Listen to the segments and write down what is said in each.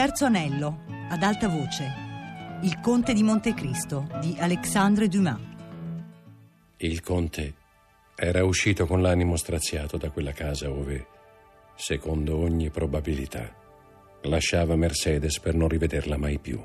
terzo anello, ad alta voce. Il conte di Montecristo di Alexandre Dumas. Il conte era uscito con l'animo straziato da quella casa ove, secondo ogni probabilità, lasciava Mercedes per non rivederla mai più.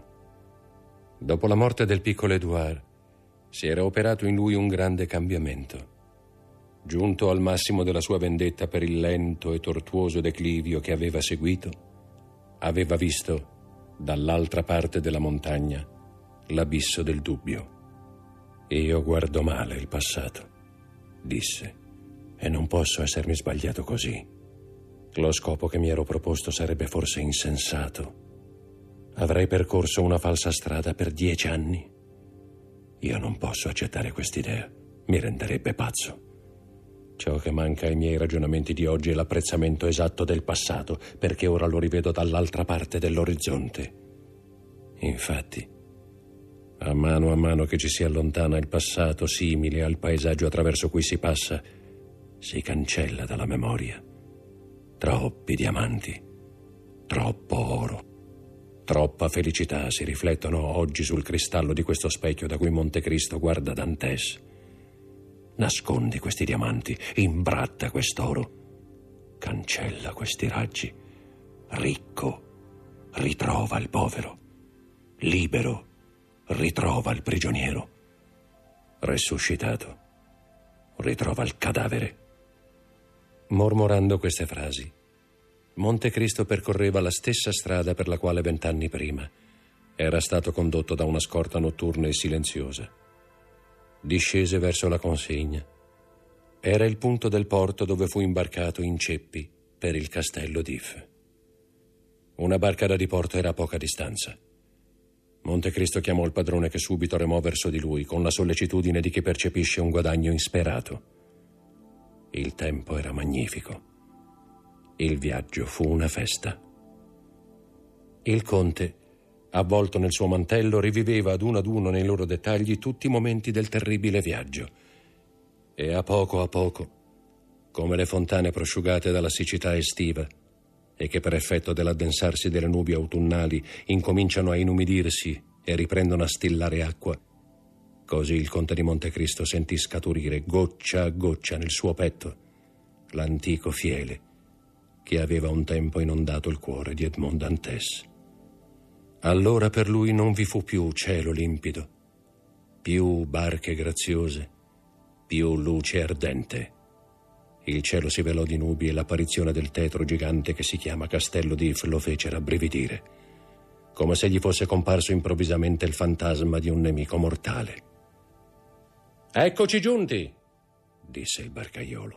Dopo la morte del piccolo Edouard, si era operato in lui un grande cambiamento. Giunto al massimo della sua vendetta per il lento e tortuoso declivio che aveva seguito, aveva visto, dall'altra parte della montagna, l'abisso del dubbio. «Io guardo male il passato», disse, «e non posso essermi sbagliato così. Lo scopo che mi ero proposto sarebbe forse insensato. Avrei percorso una falsa strada per 10 anni. Io non posso accettare quest'idea, mi renderebbe pazzo. Ciò che manca ai miei ragionamenti di oggi è l'apprezzamento esatto del passato, perché ora lo rivedo dall'altra parte dell'orizzonte. Infatti, a mano che ci si allontana il passato, simile al paesaggio attraverso cui si passa, si cancella dalla memoria. Troppi diamanti, troppo oro, troppa felicità si riflettono oggi sul cristallo di questo specchio da cui Montecristo guarda Dantes. Nascondi questi diamanti, imbratta quest'oro, cancella questi raggi. Ricco, ritrova il povero. Libero, ritrova il prigioniero. Resuscitato, ritrova il cadavere». Mormorando queste frasi, Montecristo percorreva la stessa strada per la quale 20 anni prima era stato condotto da una scorta notturna e silenziosa. Discese verso la consegna. Era il punto del porto dove fu imbarcato in ceppi per il castello d'If. Una barca da diporto era a poca distanza. Montecristo chiamò il padrone, che subito remò verso di lui con la sollecitudine di chi percepisce un guadagno insperato. Il tempo era magnifico. Il viaggio fu una festa. Il conte, avvolto nel suo mantello, riviveva ad uno nei loro dettagli tutti i momenti del terribile viaggio. E a poco, come le fontane prosciugate dalla siccità estiva e che per effetto dell'addensarsi delle nubi autunnali incominciano a inumidirsi e riprendono a stillare acqua, così il conte di Montecristo sentì scaturire goccia a goccia nel suo petto l'antico fiele che aveva un tempo inondato il cuore di Edmond Dantes. Allora per lui non vi fu più cielo limpido, più barche graziose, più luce ardente. Il cielo si velò di nubi e l'apparizione del tetro gigante che si chiama Castello d'If lo fece rabbrividire, come se gli fosse comparso improvvisamente il fantasma di un nemico mortale. «Eccoci giunti», disse il barcaiolo.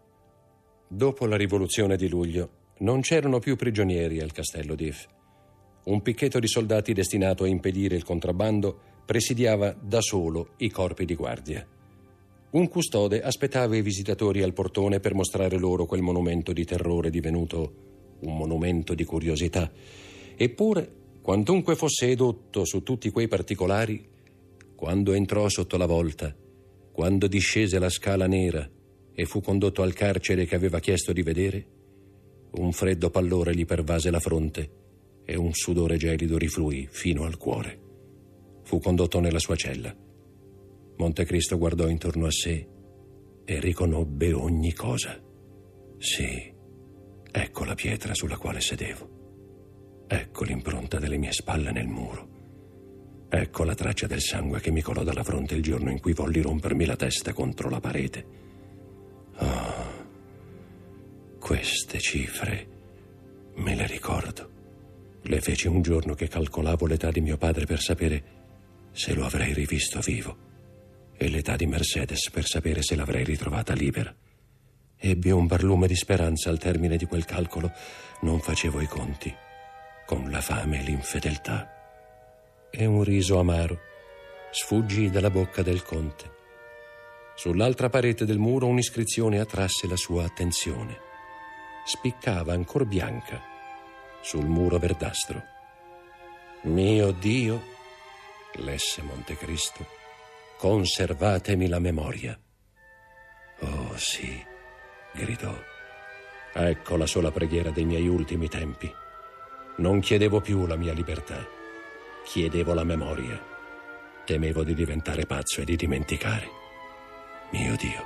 Dopo la rivoluzione di luglio non c'erano più prigionieri al Castello d'If. Un picchetto di soldati destinato a impedire il contrabbando presidiava da solo i corpi di guardia. Un custode aspettava i visitatori al portone per mostrare loro quel monumento di terrore divenuto un monumento di curiosità. Eppure, quantunque fosse edotto su tutti quei particolari, quando entrò sotto la volta, quando discese la scala nera e fu condotto al carcere che aveva chiesto di vedere, un freddo pallore gli pervase la fronte e un sudore gelido rifluì fino al cuore. Fu condotto nella sua cella. Montecristo guardò intorno a sé e riconobbe ogni cosa. Sì, ecco la pietra sulla quale sedevo. Ecco l'impronta delle mie spalle nel muro. Ecco la traccia del sangue che mi colò dalla fronte il giorno in cui volli rompermi la testa contro la parete. Oh, queste cifre me le ricordo. Le feci un giorno che calcolavo l'età di mio padre per sapere se lo avrei rivisto vivo e l'età di Mercedes per sapere se l'avrei ritrovata libera. Ebbi un barlume di speranza al termine di quel calcolo. Non facevo i conti con la fame e l'infedeltà. E un riso amaro sfuggì dalla bocca del conte. Sull'altra parete del muro un'iscrizione attrasse la sua attenzione. Spiccava ancor bianca sul muro verdastro. «Mio Dio», lesse Montecristo, «conservatemi la memoria». «Oh sì», gridò, «ecco la sola preghiera dei miei ultimi tempi. Non chiedevo più la mia libertà, chiedevo la memoria. Temevo di diventare pazzo e di dimenticare. Mio Dio,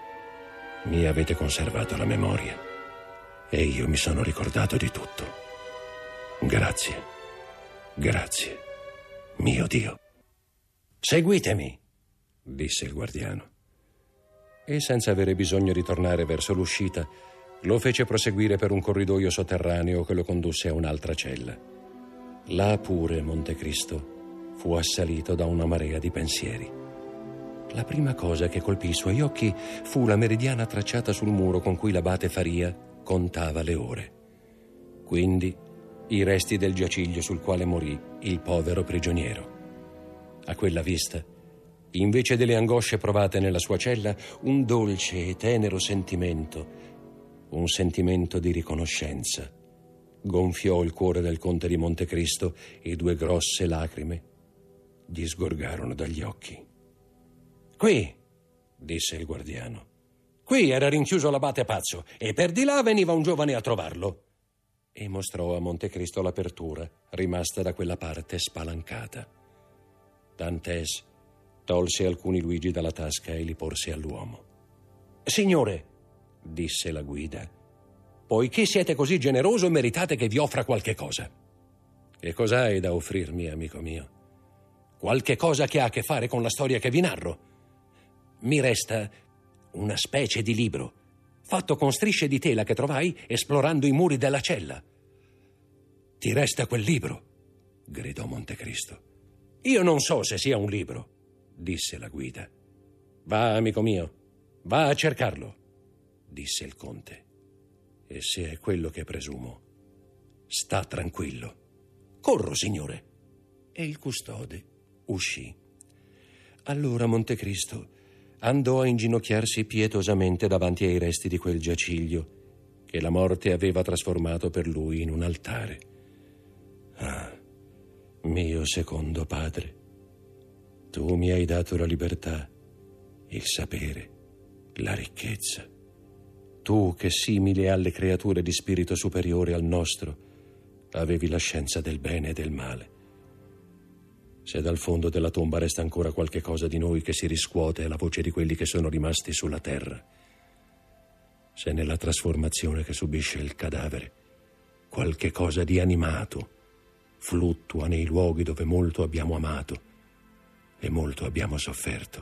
mi avete conservato la memoria e io mi sono ricordato di tutto. Grazie, grazie, mio Dio. Seguitemi, disse il guardiano. E senza avere bisogno di tornare verso l'uscita, lo fece proseguire per un corridoio sotterraneo che lo condusse a un'altra cella. Là pure Montecristo fu assalito da una marea di pensieri. La prima cosa che colpì i suoi occhi fu la meridiana tracciata sul muro con cui l'abate Faria contava le ore. Quindi i resti del giaciglio sul quale morì il povero prigioniero. A quella vista, invece delle angosce provate nella sua cella, un dolce e tenero sentimento, un sentimento di riconoscenza, gonfiò il cuore del conte di Montecristo e 2 grosse lacrime gli sgorgarono dagli occhi. «Qui», disse il guardiano, «qui era rinchiuso l'abate pazzo e per di là veniva un giovane a trovarlo». E mostrò a Montecristo l'apertura rimasta da quella parte spalancata. Dantes tolse alcuni luigi dalla tasca e li porse all'uomo. «Signore», disse la guida, «poiché siete così generoso, meritate che vi offra qualche cosa». «Che cosa hai da offrirmi, amico mio?» «Qualche cosa che ha a che fare con la storia che vi narro. Mi resta una specie di libro, fatto con strisce di tela che trovai esplorando i muri della cella». «Ti resta quel libro?» gridò Montecristo. «Io non so se sia un libro», disse la guida. «Va, amico mio, va a cercarlo», disse il conte. «E se è quello che presumo, sta tranquillo». «Corro, signore». E il custode uscì. Allora Montecristo andò a inginocchiarsi pietosamente davanti ai resti di quel giaciglio che la morte aveva trasformato per lui in un altare. «Ah, mio secondo padre, tu mi hai dato la libertà, il sapere, la ricchezza. Tu che, simile alle creature di spirito superiore al nostro, avevi la scienza del bene e del male. Se dal fondo della tomba resta ancora qualche cosa di noi che si riscuote è la voce di quelli che sono rimasti sulla terra. Se nella trasformazione che subisce il cadavere qualche cosa di animato fluttua nei luoghi dove molto abbiamo amato e molto abbiamo sofferto,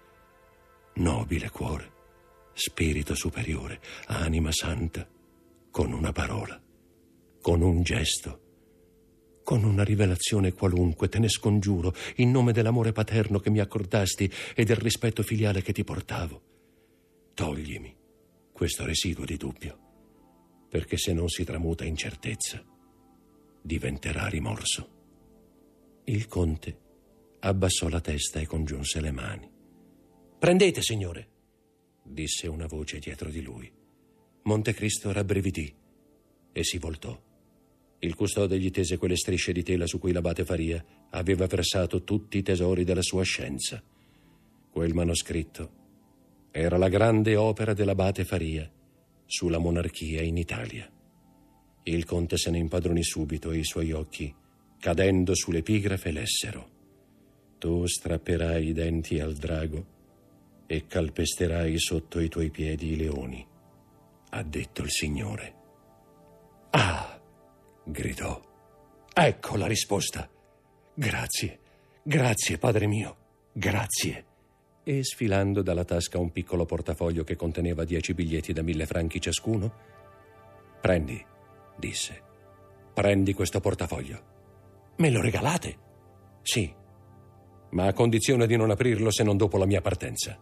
nobile cuore, spirito superiore, anima santa, con una parola, con un gesto, con una rivelazione qualunque, te ne scongiuro, in nome dell'amore paterno che mi accordasti e del rispetto filiale che ti portavo, toglimi questo residuo di dubbio, perché se non si tramuta in certezza, diventerà rimorso». Il conte abbassò la testa e congiunse le mani. «Prendete, signore», disse una voce dietro di lui. Montecristo rabbrividì e si voltò. Il custode gli tese quelle strisce di tela su cui l'abate Faria aveva versato tutti i tesori della sua scienza. Quel manoscritto era la grande opera dell'abate Faria sulla monarchia in Italia. Il conte se ne impadronì subito e i suoi occhi, cadendo sull'epigrafe, lessero: «Tu strapperai i denti al drago e calpesterai sotto i tuoi piedi i leoni, ha detto il Signore». «Ah!» gridò. «Ecco la risposta. Grazie, grazie, padre mio, grazie». E sfilando dalla tasca un piccolo portafoglio che conteneva 10 biglietti da 1000 franchi ciascuno: «Prendi», disse, «prendi questo portafoglio». «Me lo regalate?» «Sì, ma a condizione di non aprirlo se non dopo la mia partenza».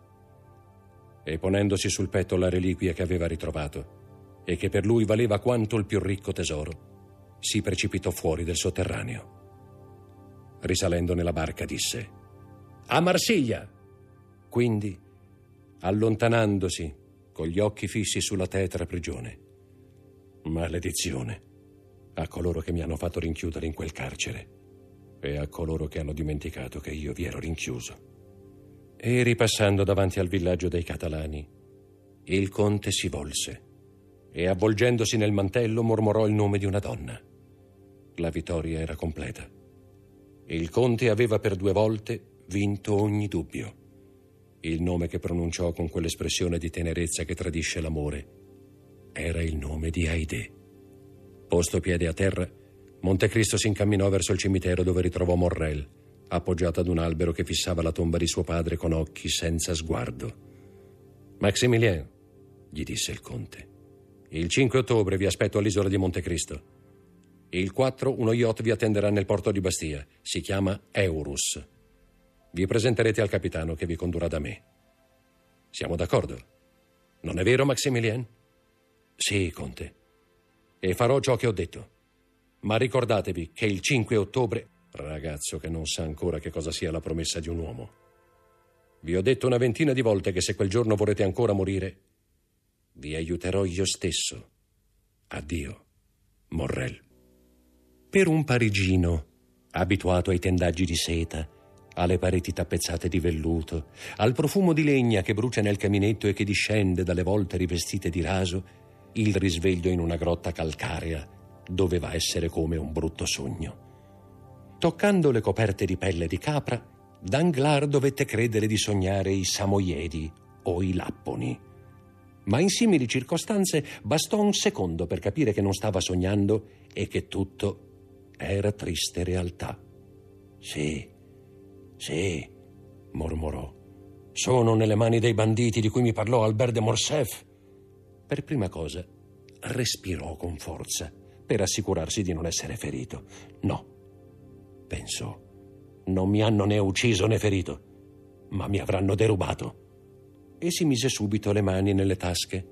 E ponendosi sul petto la reliquia che aveva ritrovato e che per lui valeva quanto il più ricco tesoro, si precipitò fuori del sotterraneo. Risalendo nella barca disse: «A Marsiglia!» Quindi, allontanandosi con gli occhi fissi sulla tetra prigione: «Maledizione a coloro che mi hanno fatto rinchiudere in quel carcere e a coloro che hanno dimenticato che io vi ero rinchiuso». E ripassando davanti al villaggio dei Catalani, il conte si volse e, avvolgendosi nel mantello, mormorò il nome di una donna. La vittoria era completa. Il conte aveva per 2 volte vinto ogni dubbio. Il nome che pronunciò con quell'espressione di tenerezza che tradisce l'amore era il nome di Haydée. Posto piede a terra, Montecristo si incamminò verso il cimitero, dove ritrovò Morrel, appoggiato ad un albero che fissava la tomba di suo padre con occhi senza sguardo. «Maximilien», gli disse il conte, «il 5 ottobre vi aspetto all'isola di Montecristo. Il 4 uno yacht vi attenderà nel porto di Bastia. Si chiama Eurus. Vi presenterete al capitano che vi condurrà da me. Siamo d'accordo? Non è vero, Maximilien?» «Sì, conte. E farò ciò che ho detto. Ma ricordatevi che il 5 ottobre...» Ragazzo che non sa ancora che cosa sia la promessa di un uomo. «Vi ho detto una ventina di volte che se quel giorno vorrete ancora morire, vi aiuterò io stesso. Addio, Morrel». Per un parigino, abituato ai tendaggi di seta, alle pareti tappezzate di velluto, al profumo di legna che brucia nel caminetto e che discende dalle volte rivestite di raso, il risveglio in una grotta calcarea doveva essere come un brutto sogno. Toccando le coperte di pelle di capra, Danglars dovette credere di sognare i samoiedi o i lapponi. Ma in simili circostanze bastò un secondo per capire che non stava sognando e che tutto era triste realtà. Sì, mormorò. «Sono nelle mani dei banditi di cui mi parlò Albert de Morcerf». Per prima cosa respirò con forza per assicurarsi di non essere ferito. «No», pensò, «non mi hanno né ucciso né ferito, ma mi avranno derubato». E si mise subito le mani nelle tasche.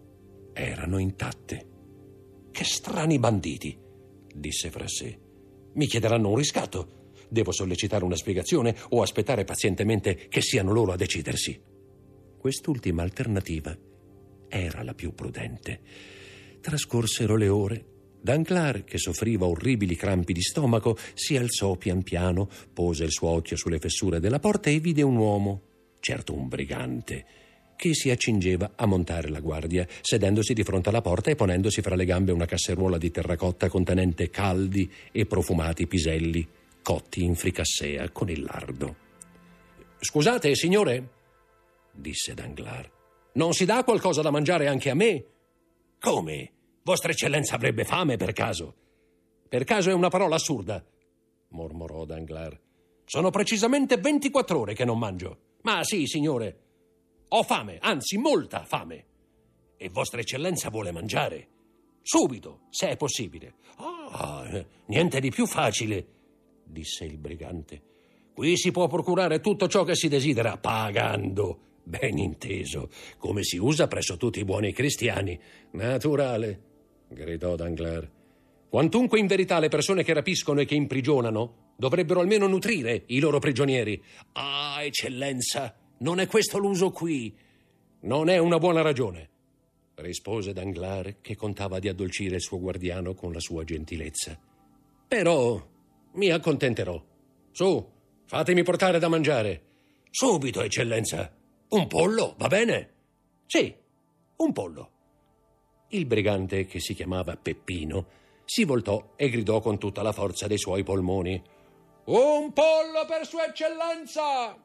Erano intatte. «Che strani banditi», disse fra sé. «Mi chiederanno un riscatto. Devo sollecitare una spiegazione o aspettare pazientemente che siano loro a decidersi». Quest'ultima alternativa era la più prudente. Trascorsero le ore. Danglars, che soffriva orribili crampi di stomaco, si alzò pian piano, pose il suo occhio sulle fessure della porta e vide un uomo, certo un brigante, che si accingeva a montare la guardia, sedendosi di fronte alla porta e ponendosi fra le gambe una casseruola di terracotta contenente caldi e profumati piselli cotti in fricassea con il lardo. «Scusate, signore», disse Danglars, «non si dà qualcosa da mangiare anche a me?» «Come? Vostra Eccellenza avrebbe fame per caso?» «Per caso è una parola assurda», mormorò Danglars. «Sono precisamente 24 ore che non mangio. Ma sì, signore, ho fame, anzi molta fame. E Vostra Eccellenza vuole mangiare. Subito, se è possibile». «Ah, niente di più facile», disse il brigante. «Qui si può procurare tutto ciò che si desidera, pagando. Ben inteso, come si usa presso tutti i buoni cristiani». «Naturale», gridò Danglars. «Quantunque in verità le persone che rapiscono e che imprigionano dovrebbero almeno nutrire i loro prigionieri». «Ah, Eccellenza, non è questo l'uso qui». «Non è una buona ragione», rispose Danglars, che contava di addolcire il suo guardiano con la sua gentilezza. «Però mi accontenterò. Su, fatemi portare da mangiare». «Subito, Eccellenza. Un pollo, va bene?» «Sì, un pollo». Il brigante, che si chiamava Peppino, si voltò e gridò con tutta la forza dei suoi polmoni: «Un pollo per Sua Eccellenza!»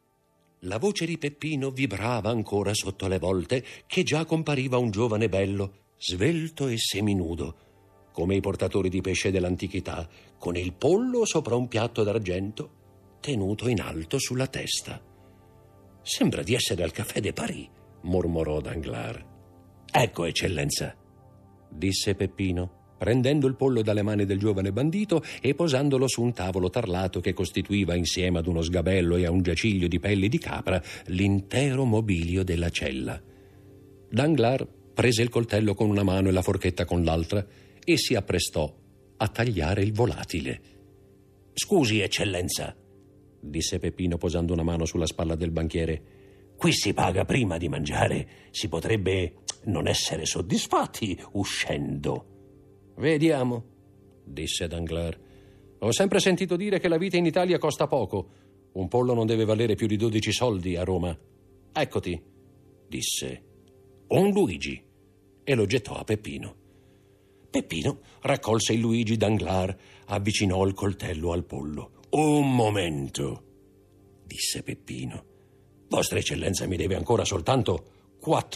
La voce di Peppino vibrava ancora sotto le volte, che già compariva un giovane bello, svelto e seminudo, come i portatori di pesce dell'antichità, con il pollo sopra un piatto d'argento tenuto in alto sulla testa. «Sembra di essere al Café de Paris», mormorò Danglars. «Ecco, Eccellenza», disse Peppino, prendendo il pollo dalle mani del giovane bandito e posandolo su un tavolo tarlato che costituiva, insieme ad uno sgabello e a un giaciglio di pelli di capra, l'intero mobilio della cella. Danglars prese il coltello con una mano e la forchetta con l'altra e si apprestò a tagliare il volatile. «Scusi, Eccellenza», disse Peppino posando una mano sulla spalla del banchiere, «qui si paga prima di mangiare. Si potrebbe non essere soddisfatti uscendo». «Vediamo», disse Danglars. «Ho sempre sentito dire che la vita in Italia costa poco. Un pollo non deve valere più di 12 soldi a Roma. Eccoti», disse, «un Luigi», e lo gettò a Peppino. Peppino raccolse il Luigi Danglars, avvicinò il coltello al pollo. «Un momento», disse Peppino. «Vostra Eccellenza mi deve ancora soltanto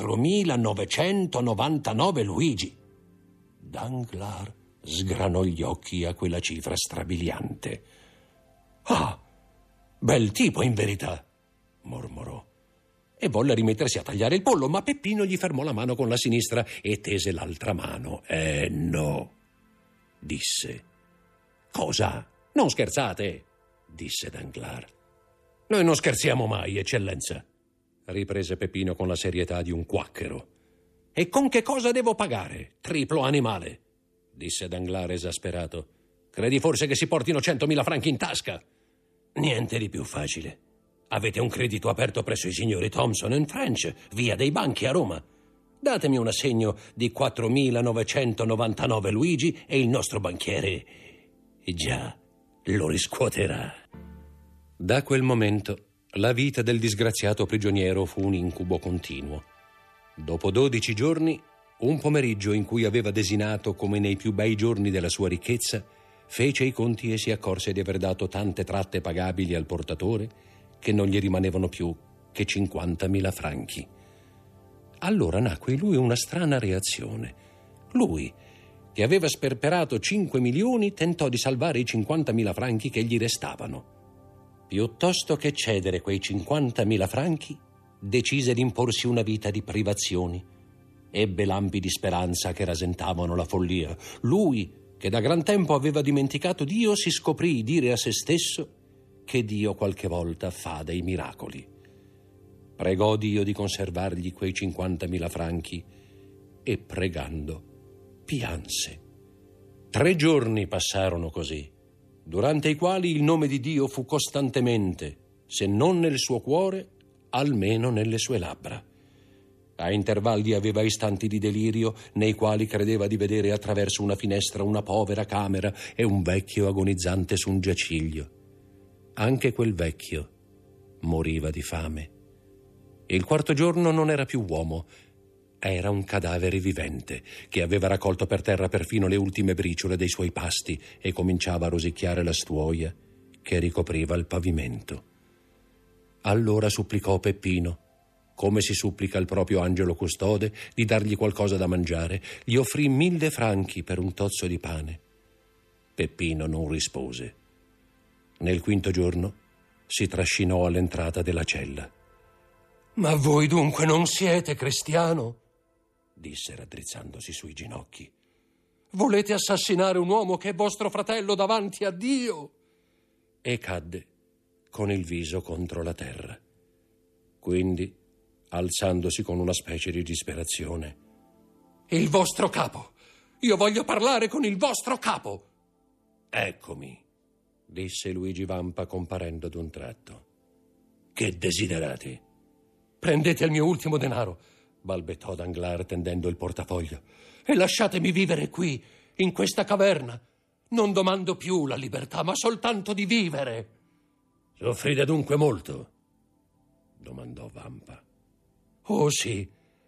4.999 Luigi». Danglars sgranò gli occhi a quella cifra strabiliante. «Ah, bel tipo in verità», mormorò. E volle rimettersi a tagliare il pollo, ma Peppino gli fermò la mano con la sinistra e tese l'altra mano. No», disse. «Cosa? Non scherzate?» disse Danglars. «Noi non scherziamo mai, Eccellenza», riprese Peppino con la serietà di un quacchero. «E con che cosa devo pagare, triplo animale?» disse Danglars esasperato. «Credi forse che si portino 100.000 franchi in tasca?» «Niente di più facile. Avete un credito aperto presso i signori Thompson & French, via dei Banchi a Roma. Datemi un assegno di 4.999 Luigi e il nostro banchiere già lo riscuoterà». Da quel momento la vita del disgraziato prigioniero fu un incubo continuo. Dopo 12 giorni, un pomeriggio in cui aveva desinato come nei più bei giorni della sua ricchezza, fece i conti e si accorse di aver dato tante tratte pagabili al portatore che non gli rimanevano più che 50.000 franchi. Allora nacque in lui una strana reazione. Lui, che aveva sperperato 5 milioni, tentò di salvare i 50.000 franchi che gli restavano. Piuttosto che cedere quei 50.000 franchi, decise di imporsi una vita di privazioni. Ebbe lampi di speranza che rasentavano la follia. Lui, che da gran tempo aveva dimenticato Dio, si scoprì dire a se stesso che Dio qualche volta fa dei miracoli. Pregò Dio di conservargli quei 50.000 franchi e, pregando, pianse. 3 giorni passarono così, durante i quali il nome di Dio fu costantemente, se non nel suo cuore, almeno nelle sue labbra. A intervalli aveva istanti di delirio nei quali credeva di vedere attraverso una finestra una povera camera e un vecchio agonizzante su un giaciglio. Anche quel vecchio moriva di fame. Il 4° giorno non era più uomo, era un cadavere vivente che aveva raccolto per terra perfino le ultime briciole dei suoi pasti e cominciava a rosicchiare la stuoia che ricopriva il pavimento. Allora supplicò Peppino, come si supplica il proprio angelo custode, di dargli qualcosa da mangiare. Gli offrì 1.000 franchi per un tozzo di pane. Peppino non rispose. Nel 5° giorno si trascinò all'entrata della cella. «Ma voi dunque non siete cristiano?» disse raddrizzandosi sui ginocchi. «Volete assassinare un uomo che è vostro fratello davanti a Dio?» E cadde con il viso contro la terra. Quindi, alzandosi con una specie di disperazione: «Il vostro capo! Io voglio parlare con il vostro capo!» «Eccomi», disse Luigi Vampa comparendo d'un tratto. «Che desiderate?» «Prendete il mio ultimo denaro», balbettò Danglars tendendo il portafoglio, «e lasciatemi vivere qui, in questa caverna. Non domando più la libertà, ma soltanto di vivere». «Soffrite dunque molto?» domandò Vampa. «Oh sì,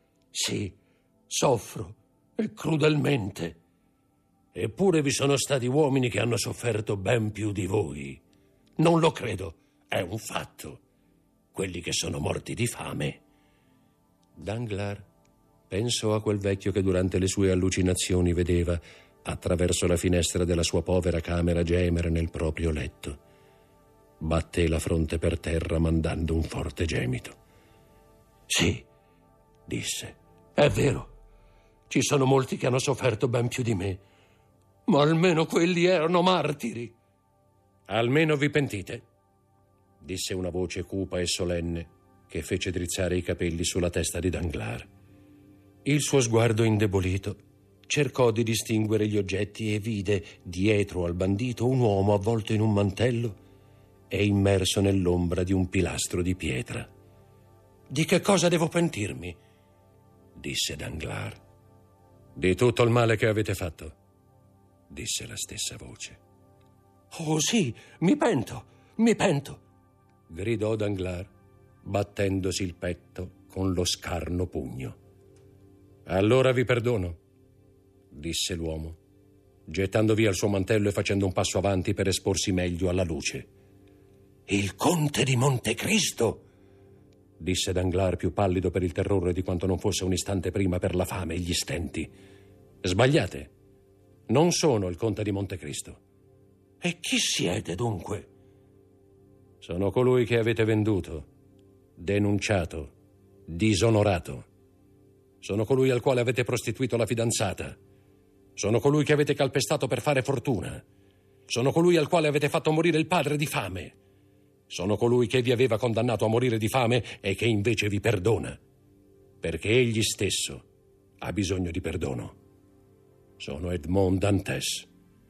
soffro, e crudelmente. Eppure vi sono stati uomini che hanno sofferto ben più di voi. Non lo credo, è un fatto. Quelli che sono morti di fame». Danglars pensò a quel vecchio che durante le sue allucinazioni vedeva, attraverso la finestra della sua povera camera, gemere nel proprio letto. Batté la fronte per terra mandando un forte gemito. «Sì», disse, «è vero. Ci sono molti che hanno sofferto ben più di me, ma almeno quelli erano martiri». «Almeno vi pentite?» disse una voce cupa e solenne che fece drizzare i capelli sulla testa di Danglars. Il suo sguardo indebolito cercò di distinguere gli oggetti e vide dietro al bandito un uomo avvolto in un mantello e immerso nell'ombra di un pilastro di pietra. «Di che cosa devo pentirmi?» disse Danglars. «Di tutto il male che avete fatto», disse la stessa voce. «Oh sì, mi pento», gridò Danglars, battendosi il petto con lo scarno pugno. «Allora vi perdono», disse l'uomo, gettando via il suo mantello e facendo un passo avanti per esporsi meglio alla luce. «Il conte di Montecristo!» disse Danglars, più pallido per il terrore di quanto non fosse un istante prima per la fame e gli stenti. «Sbagliate. Non sono il conte di Montecristo». «E chi siete dunque?» «Sono colui che avete venduto, denunciato, disonorato. Sono colui al quale avete prostituito la fidanzata. Sono colui che avete calpestato per fare fortuna. Sono colui al quale avete fatto morire il padre di fame. Sono colui che vi aveva condannato a morire di fame e che invece vi perdona, perché egli stesso ha bisogno di perdono. Sono Edmond Dantès».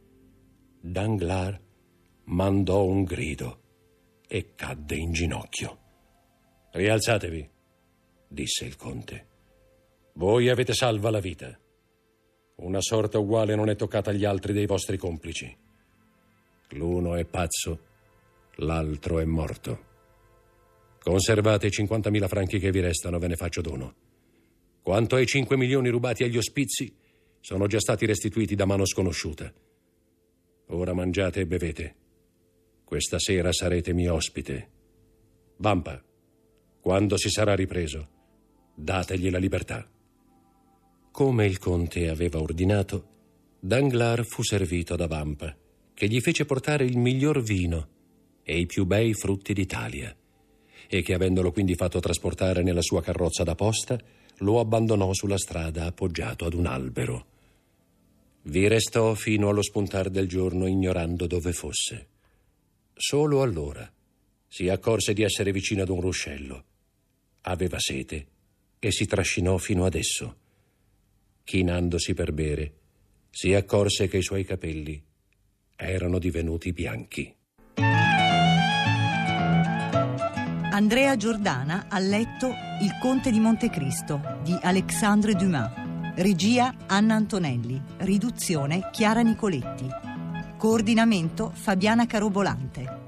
Danglars mandò un grido e cadde in ginocchio. «Rialzatevi», disse il conte. «Voi avete salva la vita. Una sorte uguale non è toccata agli altri dei vostri complici. L'uno è pazzo, l'altro è morto. Conservate i 50.000 franchi che vi restano, ve ne faccio dono. Quanto ai 5 milioni rubati agli ospizi, sono già stati restituiti da mano sconosciuta. Ora mangiate e bevete. Questa sera sarete mio ospite. Vampa, quando si sarà ripreso, dategli la libertà». Come il conte aveva ordinato, Danglars fu servito da Vampa, che gli fece portare il miglior vino e i più bei frutti d'Italia, e che, avendolo quindi fatto trasportare nella sua carrozza da posta, lo abbandonò sulla strada appoggiato ad un albero. Vi restò fino allo spuntar del giorno, ignorando dove fosse. Solo allora si accorse di essere vicino ad un ruscello. Aveva sete e si trascinò fino ad esso. Chinandosi per bere, si accorse che i suoi capelli erano divenuti bianchi. Andrea Giordana ha letto Il conte di Montecristo di Alexandre Dumas. Regia Anna Antonelli. Riduzione Chiara Nicoletti. Coordinamento Fabiana Carobolante.